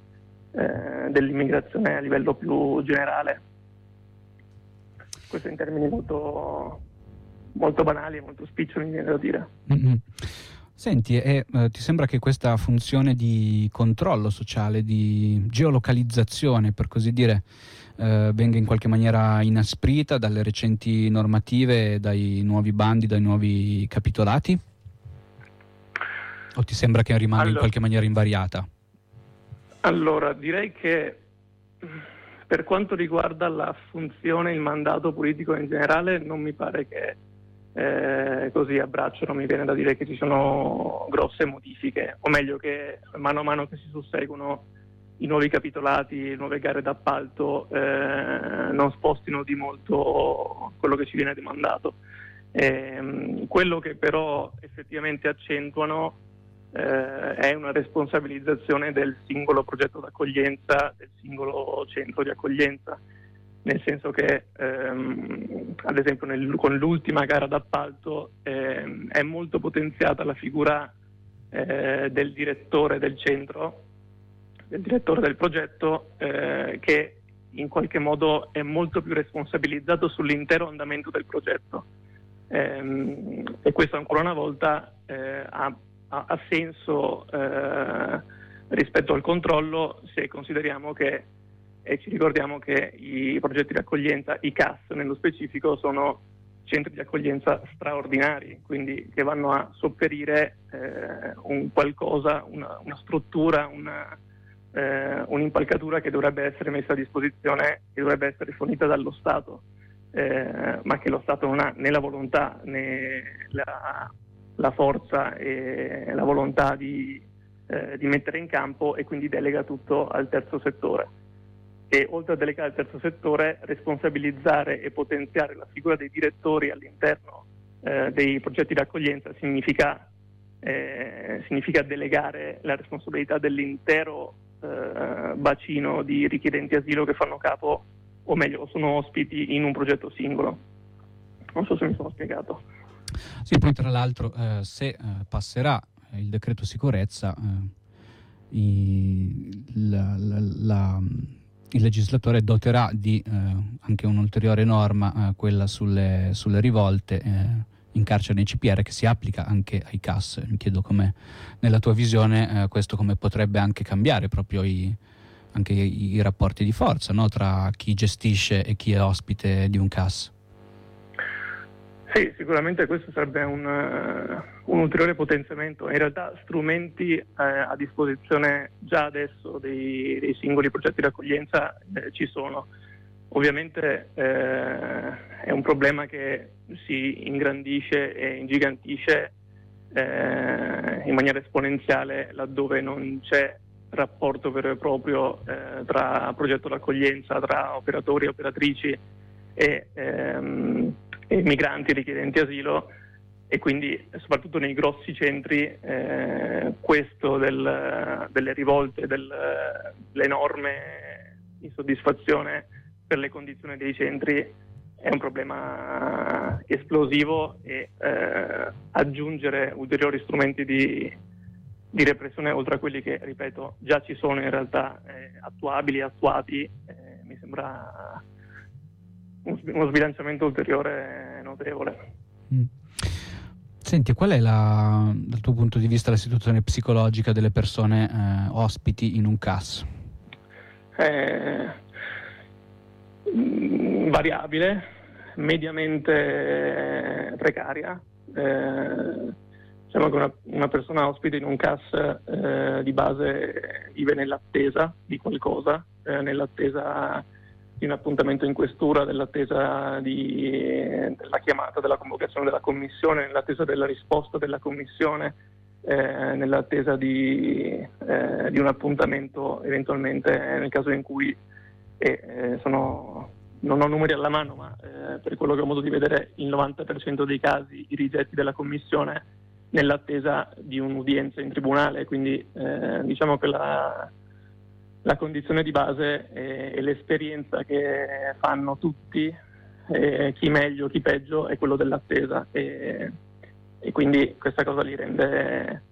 eh, dell'immigrazione a livello più generale. Questo in termini molto, molto banali e molto spiccioli, mi viene da dire. Mm-hmm. Senti, e, eh, ti sembra che questa funzione di controllo sociale, di geolocalizzazione, per così dire, eh, venga in qualche maniera inasprita dalle recenti normative, dai nuovi bandi, dai nuovi capitolati? O ti sembra che rimanga allora, in qualche maniera invariata? Allora, direi che per quanto riguarda la funzione, il mandato politico in generale, non mi pare che Eh, così a braccio non mi viene da dire che ci sono grosse modifiche, o meglio che mano a mano che si susseguono i nuovi capitolati, le nuove gare d'appalto eh, non spostino di molto quello che ci viene demandato. Eh, quello che però effettivamente accentuano eh, è una responsabilizzazione del singolo progetto d'accoglienza, del singolo centro di accoglienza. Nel senso che, ehm, ad esempio, nel, con l'ultima gara d'appalto ehm, è molto potenziata la figura eh, del direttore del centro, del direttore del progetto, eh, che in qualche modo è molto più responsabilizzato sull'intero andamento del progetto. Ehm, e questo ancora una volta eh, ha, ha senso eh, rispetto al controllo, se consideriamo che e ci ricordiamo che i progetti di accoglienza, i C A S nello specifico, sono centri di accoglienza straordinari, quindi che vanno a sopperire eh, un qualcosa, una, una struttura, una, eh, un'impalcatura che dovrebbe essere messa a disposizione, che dovrebbe essere fornita dallo Stato, eh, ma che lo Stato non ha né la volontà né la, la forza e la volontà di, eh, di mettere in campo, e quindi delega tutto al terzo settore. E oltre a delegare al terzo settore, responsabilizzare e potenziare la figura dei direttori all'interno eh, dei progetti di accoglienza significa, eh, significa delegare la responsabilità dell'intero eh, bacino di richiedenti asilo che fanno capo, o meglio, sono ospiti in un progetto singolo. Non so se mi sono spiegato. Sì, poi tra l'altro eh, se eh, passerà il decreto sicurezza, eh, i, la, la, la, il legislatore doterà di eh, anche un'ulteriore norma, eh, quella sulle, sulle rivolte eh, in carcere nei C P R, che si applica anche ai C A S. Mi chiedo come, nella tua visione, eh, questo come potrebbe anche cambiare proprio i, anche i, i rapporti di forza, no? Tra chi gestisce e chi è ospite di un C A S. Sì, sicuramente questo sarebbe un, uh, un ulteriore potenziamento. In realtà strumenti eh, a disposizione già adesso dei, dei singoli progetti di accoglienza eh, ci sono. Ovviamente eh, è un problema che si ingrandisce e ingigantisce eh, in maniera esponenziale laddove non c'è rapporto vero e proprio eh, tra progetto d'accoglienza, tra operatori e operatrici e, ehm, e migranti richiedenti asilo, e quindi soprattutto nei grossi centri eh, questo del, delle rivolte, del, dell'enorme insoddisfazione per le condizioni dei centri è un problema esplosivo, e eh, aggiungere ulteriori strumenti di, di repressione oltre a quelli che, ripeto, già ci sono in realtà eh, attuabili, attuati, eh, mi sembra uno sbilanciamento ulteriore notevole. Mm. Senti, qual è la, dal tuo punto di vista la situazione psicologica delle persone eh, ospiti in un C A S? Eh, variabile, mediamente precaria. Eh, diciamo che una, una persona ospite in un C A S eh, di base vive nell'attesa di qualcosa, eh, nell'attesa di un appuntamento in questura, dell'attesa di, della chiamata, della convocazione della commissione, nell'attesa della risposta della commissione, eh, nell'attesa di, eh, di un appuntamento eventualmente nel caso in cui eh, sono, non ho numeri alla mano, ma eh, per quello che ho modo di vedere il novanta per cento dei casi i rigetti della commissione nell'attesa di un'udienza in tribunale, quindi eh, diciamo che la La condizione di base e, e l'esperienza che fanno tutti, eh, chi meglio, chi peggio, è quello dell'attesa, e, e quindi questa cosa li rende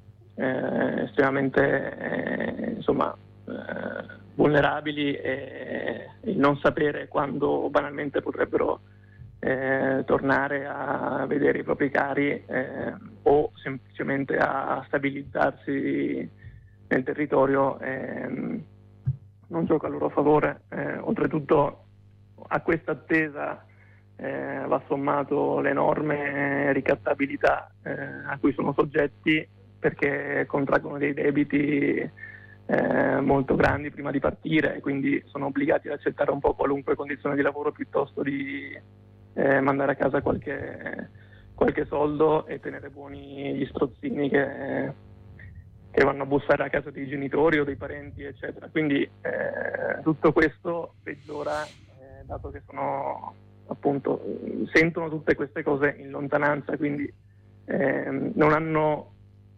eh, estremamente eh, insomma, eh, vulnerabili, e il non sapere quando banalmente potrebbero eh, tornare a vedere i propri cari eh, o semplicemente a stabilizzarsi nel territorio eh, non gioca a loro favore. Eh, oltretutto a questa attesa eh, va sommato l'enorme ricattabilità eh, a cui sono soggetti, perché contraggono dei debiti eh, molto grandi prima di partire, quindi sono obbligati ad accettare un po' qualunque condizione di lavoro piuttosto di eh, mandare a casa qualche, qualche soldo e tenere buoni gli strozzini che che vanno a bussare a casa dei genitori o dei parenti, eccetera. Quindi eh, tutto questo peggiora, eh, dato che sono appunto sentono tutte queste cose in lontananza, quindi eh, non hanno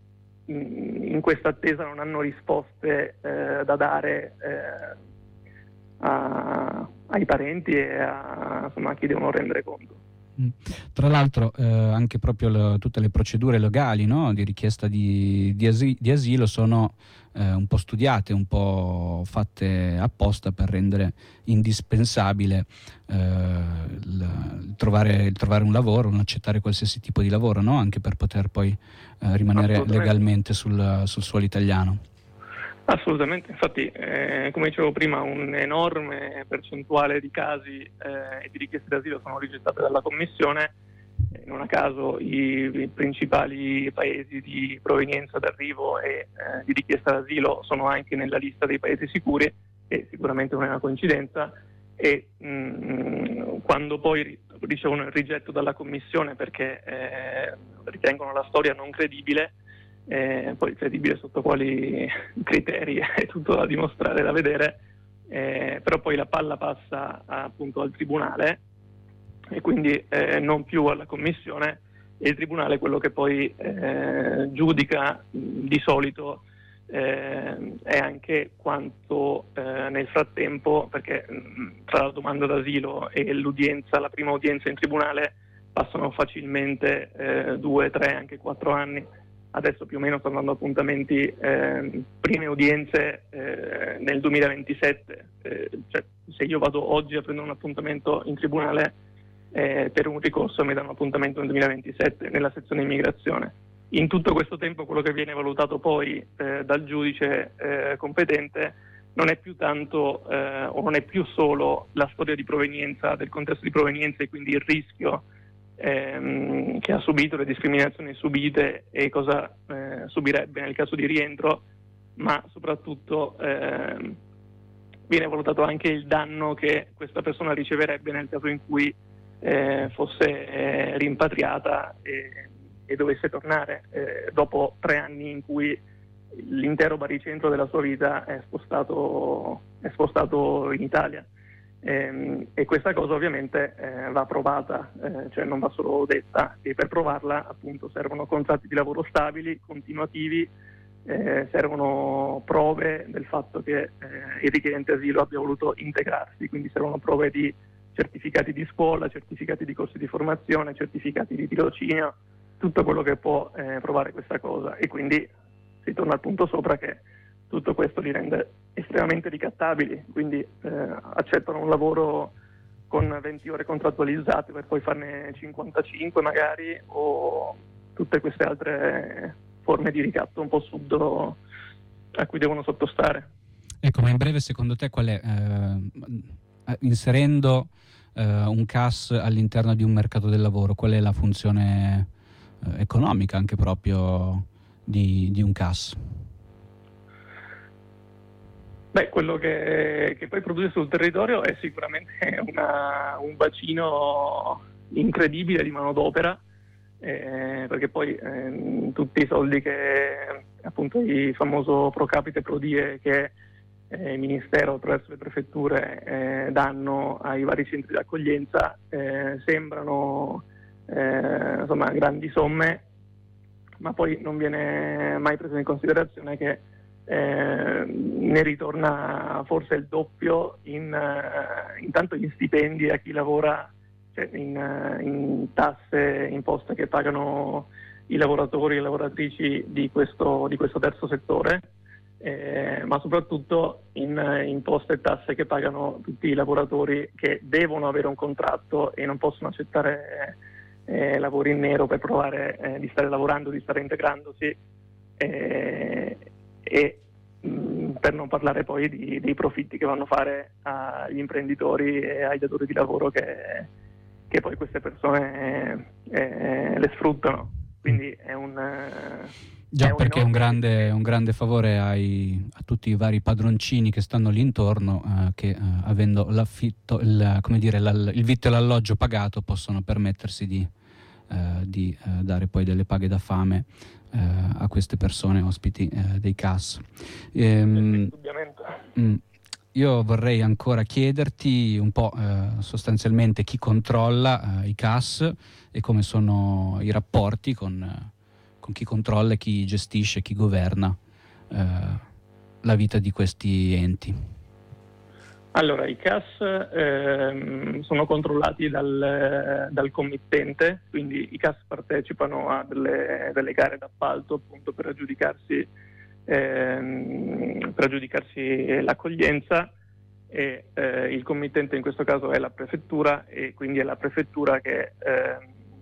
in, in questa attesa non hanno risposte eh, da dare eh, a, ai parenti e a, insomma, a chi devono rendere conto. Tra l'altro eh, anche proprio le, tutte le procedure legali, no, di richiesta di, di, asi, di asilo sono eh, un po' studiate, un po' fatte apposta per rendere indispensabile eh, il, trovare, il trovare un lavoro, non accettare qualsiasi tipo di lavoro, no? Anche per poter poi eh, rimanere legalmente sul, sul suolo italiano. Assolutamente, infatti eh, come dicevo prima, un'enorme percentuale di casi eh, e di richieste d'asilo sono rigettate dalla Commissione, non a caso i, i principali paesi di provenienza d'arrivo e eh, di richiesta d'asilo sono anche nella lista dei paesi sicuri, e sicuramente non è una coincidenza, e mh, quando poi ricevono il rigetto dalla Commissione perché eh, ritengono la storia non credibile, eh, poi credibile sotto quali criteri è tutto da dimostrare, da vedere, eh, però poi la palla passa appunto al Tribunale e quindi eh, non più alla Commissione, e il Tribunale è quello che poi eh, giudica mh, di solito eh, è anche quanto eh, nel frattempo, perché mh, tra la domanda d'asilo e l'udienza, la prima udienza in tribunale passano facilmente eh, due, tre, anche quattro anni. Adesso più o meno stanno dando appuntamenti, eh, prime udienze eh, nel duemilaventisette, eh, cioè se io vado oggi a prendere un appuntamento in tribunale eh, per un ricorso mi danno appuntamento nel duemilaventisette nella sezione immigrazione. In tutto questo tempo quello che viene valutato poi eh, dal giudice eh, competente non è più tanto eh, o non è più solo la storia di provenienza, del contesto di provenienza, e quindi il rischio ehm, che ha subito, le discriminazioni subite e cosa eh, subirebbe nel caso di rientro, ma soprattutto ehm, viene valutato anche il danno che questa persona riceverebbe nel caso in cui eh, fosse eh, rimpatriata e e dovesse tornare eh, dopo tre anni in cui l'intero baricentro della sua vita è spostato, è spostato in Italia. E, e questa cosa ovviamente eh, va provata, eh, cioè non va solo detta, e per provarla appunto servono contratti di lavoro stabili, continuativi, eh, servono prove del fatto che eh, il richiedente asilo abbia voluto integrarsi, quindi servono prove di certificati di scuola, certificati di corsi di formazione, certificati di tirocinio, tutto quello che può eh, provare questa cosa, e quindi si torna al punto sopra che tutto questo li rende estremamente ricattabili, quindi eh, accettano un lavoro con venti ore contrattualizzate per poi farne cinquantacinque magari, o tutte queste altre forme di ricatto un po' subdolo a cui devono sottostare. Ecco, ma in breve secondo te qual è, eh, inserendo eh, un C A S all'interno di un mercato del lavoro, qual è la funzione economica anche proprio di, di un C A S? Beh, quello che, che poi produce sul territorio è sicuramente una, un bacino incredibile di manodopera, eh, perché poi eh, tutti i soldi che appunto il famoso pro capite pro die che eh, il Ministero attraverso le prefetture eh, danno ai vari centri di accoglienza eh, sembrano Eh, insomma grandi somme, ma poi non viene mai preso in considerazione che eh, ne ritorna forse il doppio in uh, intanto gli stipendi a chi lavora, cioè in, uh, in tasse, imposte che pagano i lavoratori e le lavoratrici di questo, di questo terzo settore, eh, ma soprattutto in uh, imposte e tasse che pagano tutti i lavoratori che devono avere un contratto e non possono accettare Eh, lavori in nero per provare eh, di stare lavorando, di stare integrandosi, eh, e mh, per non parlare poi di, dei profitti che vanno a fare agli imprenditori e ai datori di lavoro che, che poi queste persone eh, eh, le sfruttano. Quindi è un eh, già è un perché è un enorme... grande, un grande favore ai, a tutti i vari padroncini che stanno lì intorno, eh, che eh, avendo l'affitto, il, come dire, il vitto e l'alloggio pagato possono permettersi di Uh, di uh, dare poi delle paghe da fame uh, a queste persone ospiti uh, dei C A S. Ehm, mh, io vorrei ancora chiederti un po' uh, sostanzialmente chi controlla uh, i C A S e come sono i rapporti con, uh, con chi controlla e chi gestisce, chi governa uh, la vita di questi enti. Allora, i C A S ehm, sono controllati dal, dal committente, quindi i C A S partecipano a delle, delle gare d'appalto appunto per aggiudicarsi, ehm, per aggiudicarsi l'accoglienza, e eh, il committente in questo caso è la prefettura, e quindi è la prefettura che, eh,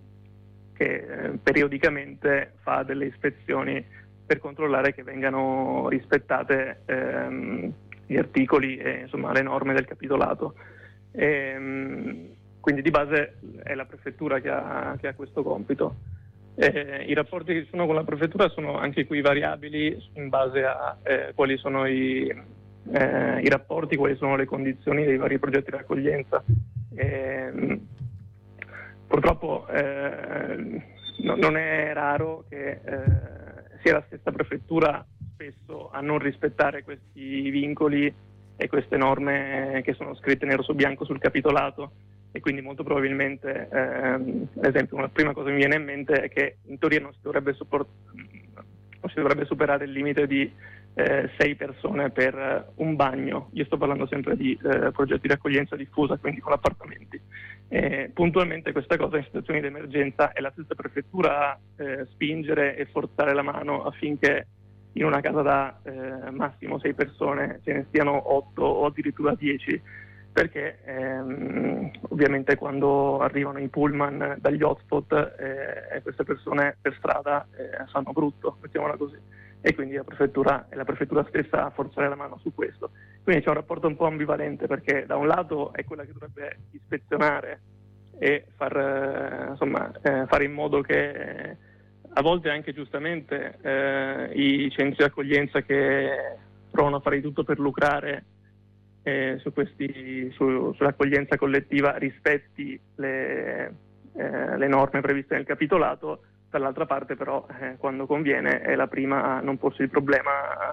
che periodicamente fa delle ispezioni per controllare che vengano rispettate ehm, gli articoli e insomma le norme del capitolato. E, quindi di base è la prefettura che ha, che ha questo compito. Eh, I rapporti che ci sono con la prefettura sono anche qui variabili in base a eh, quali sono i, eh, i rapporti, quali sono le condizioni dei vari progetti di accoglienza. Eh, purtroppo eh, no, non è raro che eh, sia la stessa prefettura spesso a non rispettare questi vincoli e queste norme che sono scritte nero su bianco sul capitolato, e quindi molto probabilmente, ehm, ad esempio, una prima cosa che mi viene in mente è che in teoria non si dovrebbe, support- non si dovrebbe superare il limite di eh, sei persone per un bagno. Io sto parlando sempre di eh, progetti di accoglienza diffusa, quindi con appartamenti. Eh, puntualmente questa cosa in situazioni di emergenza è la stessa prefettura a eh, spingere e forzare la mano affinché in una casa da eh, massimo sei persone ce ne siano otto o addirittura dieci, perché ehm, ovviamente quando arrivano i pullman dagli hotspot eh, queste persone per strada eh, fanno brutto, mettiamola così, e quindi la prefettura è la prefettura stessa a forzare la mano su questo. Quindi c'è un rapporto un po' ambivalente, perché da un lato è quella che dovrebbe ispezionare e far, eh, insomma, eh, fare in modo che a volte anche giustamente eh, i centri di accoglienza che provano a fare di tutto per lucrare eh, su questi, su, sull'accoglienza collettiva rispetti le, eh, le norme previste nel capitolato. Dall'altra parte però eh, quando conviene è la prima a non porsi il problema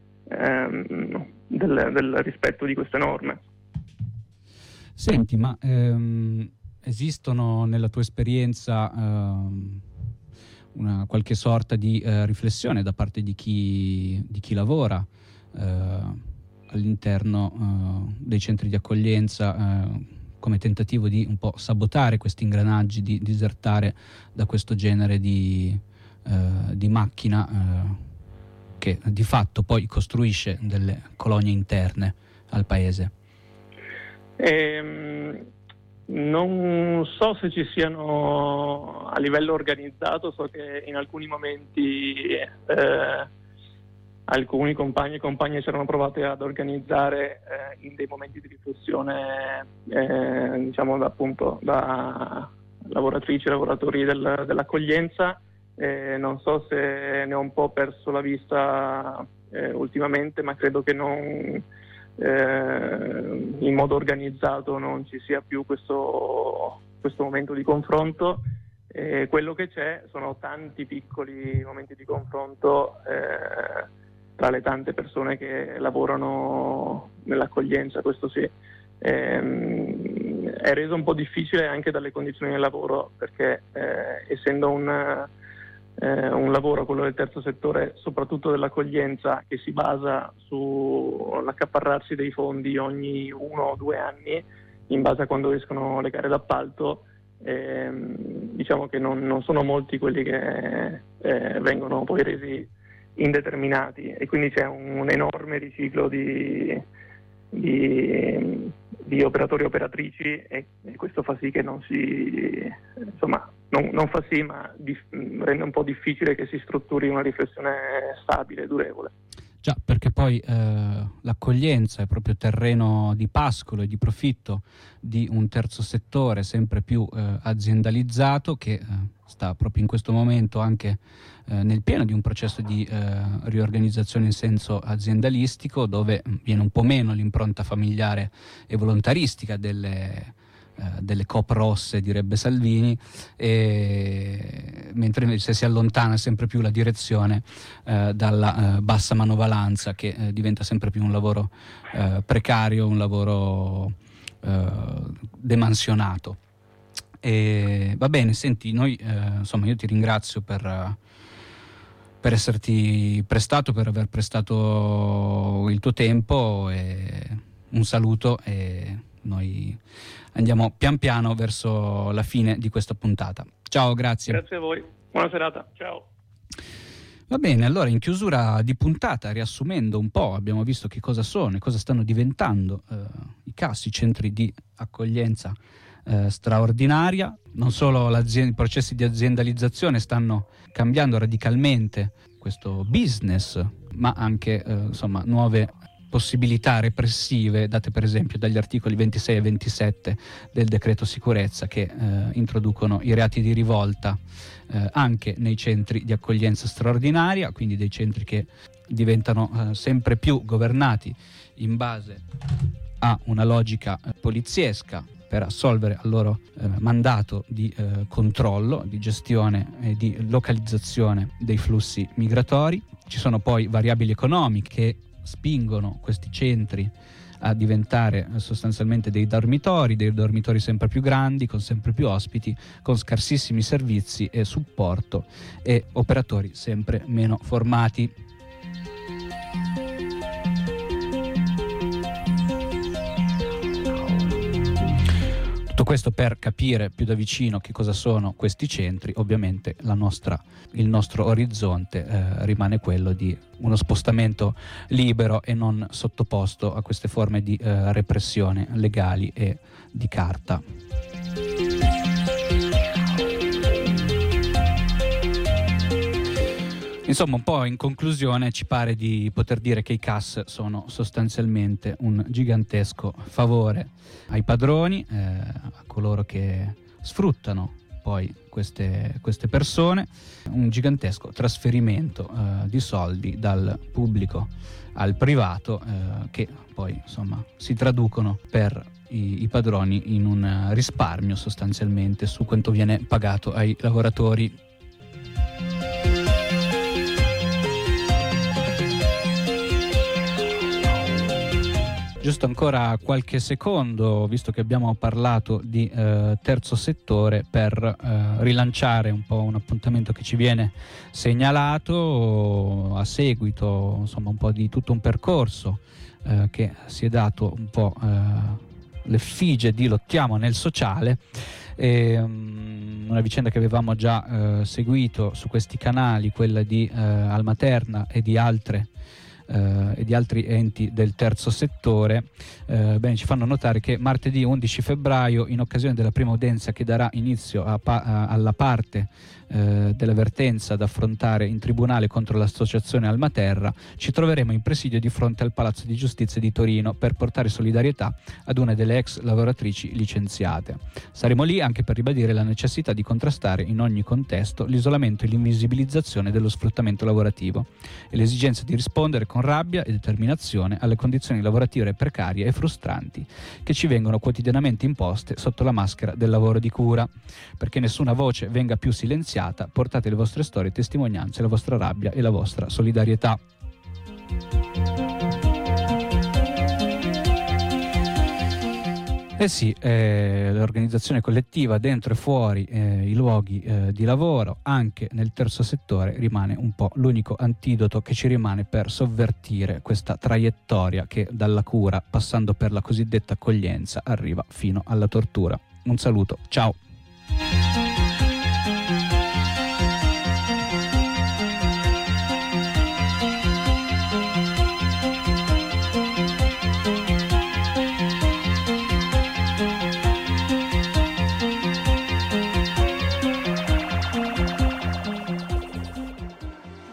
ehm, del, del rispetto di queste norme. Senti, ma ehm, esistono nella tua esperienza ehm, una qualche sorta di eh, riflessione da parte di chi, di chi lavora eh, all'interno eh, dei centri di accoglienza eh, come tentativo di un po' sabotare questi ingranaggi, di disertare da questo genere di, eh, di macchina eh, che di fatto poi costruisce delle colonie interne al paese? Ehm... Non so se ci siano a livello organizzato, so che in alcuni momenti eh, alcuni compagni e compagne si erano provate ad organizzare eh, in dei momenti di riflessione, eh, diciamo da, appunto da lavoratrici e lavoratori del, dell'accoglienza. Eh, non so se ne ho un po' perso la vista eh, ultimamente, ma credo che non... Eh, in modo organizzato non ci sia più questo, questo momento di confronto. Eh, quello che c'è sono tanti piccoli momenti di confronto eh, tra le tante persone che lavorano nell'accoglienza, questo sì. Eh, è reso un po' difficile anche dalle condizioni del lavoro, perché eh, essendo un Eh, un lavoro, quello del terzo settore, soprattutto dell'accoglienza, che si basa sull'accaparrarsi dei fondi ogni uno o due anni in base a quando escono le gare d'appalto, ehm, diciamo che non, non sono molti quelli che eh, vengono poi resi indeterminati, e quindi c'è un, un enorme riciclo di, di, di operatori e operatrici, e, e questo fa sì che non si insomma non, non fa sì ma dif, rende un po' difficile che si strutturi una riflessione stabile e durevole. Già, perché poi eh, l'accoglienza è proprio terreno di pascolo e di profitto di un terzo settore sempre più eh, aziendalizzato, che eh, sta proprio in questo momento anche eh, nel pieno di un processo di eh, riorganizzazione in senso aziendalistico, dove viene un po' meno l'impronta familiare e volontaristica delle Uh, delle coop rosse, direbbe Salvini, e, mentre invece si allontana sempre più la direzione uh, dalla uh, bassa manovalanza, che uh, diventa sempre più un lavoro uh, precario, un lavoro uh, demansionato. E, va bene, senti, noi uh, insomma io ti ringrazio per uh, per esserti prestato, per aver prestato il tuo tempo, e un saluto, e noi andiamo pian piano verso la fine di questa puntata. Ciao, grazie. Grazie a voi, buona serata, ciao. Va bene, allora in chiusura di puntata, riassumendo un po', abbiamo visto che cosa sono e cosa stanno diventando eh, i C A S, i centri di accoglienza eh, straordinaria. Non solo i processi di aziendalizzazione stanno cambiando radicalmente questo business, ma anche eh, insomma nuove possibilità repressive date per esempio dagli articoli ventisei e ventisette del decreto sicurezza, che eh, introducono i reati di rivolta eh, anche nei centri di accoglienza straordinaria, quindi dei centri che diventano eh, sempre più governati in base a una logica eh, poliziesca per assolvere al loro eh, mandato di eh, controllo, di gestione e di localizzazione dei flussi migratori. Ci sono poi variabili economiche che spingono questi centri a diventare eh, sostanzialmente dei dormitori, dei dormitori sempre più grandi, con sempre più ospiti, con scarsissimi servizi e supporto e operatori sempre meno formati. Tutto questo per capire più da vicino che cosa sono questi centri. Ovviamente la nostra, il nostro orizzonte eh, rimane quello di uno spostamento libero e non sottoposto a queste forme di eh, repressione legali e di carta. Insomma, un po' in conclusione ci pare di poter dire che i C A S sono sostanzialmente un gigantesco favore ai padroni, eh, a coloro che sfruttano poi queste, queste persone, un gigantesco trasferimento eh, di soldi dal pubblico al privato eh, che poi insomma si traducono per i, i padroni in un risparmio sostanzialmente su quanto viene pagato ai lavoratori. Giusto ancora qualche secondo, visto che abbiamo parlato di eh, terzo settore, per eh, rilanciare un po' un appuntamento che ci viene segnalato a seguito, insomma, un po' di tutto un percorso eh, che si è dato un po' eh, l'effigie di Lottiamo nel sociale. E, um, una vicenda che avevamo già eh, seguito su questi canali, quella di eh, Almaterna e di altre Uh, e di altri enti del terzo settore. Uh, bene, ci fanno notare che martedì undici febbraio, in occasione della prima udienza che darà inizio a pa- a, alla parte uh, dell'avvertenza da affrontare in tribunale contro l'associazione Almaterra, ci troveremo in presidio di fronte al Palazzo di Giustizia di Torino per portare solidarietà ad una delle ex lavoratrici licenziate. Saremo lì anche per ribadire la necessità di contrastare in ogni contesto l'isolamento e l'invisibilizzazione dello sfruttamento lavorativo e l'esigenza di rispondere con rabbia e determinazione alle condizioni lavorative precarie e frustranti che ci vengono quotidianamente imposte sotto la maschera del lavoro di cura. Perché nessuna voce venga più silenziata, portate le vostre storie, testimonianze, la vostra rabbia e la vostra solidarietà. Eh sì, eh, l'organizzazione collettiva dentro e fuori eh, i luoghi eh, di lavoro, anche nel terzo settore, rimane un po' l'unico antidoto che ci rimane per sovvertire questa traiettoria che dalla cura, passando per la cosiddetta accoglienza, arriva fino alla tortura. Un saluto, ciao!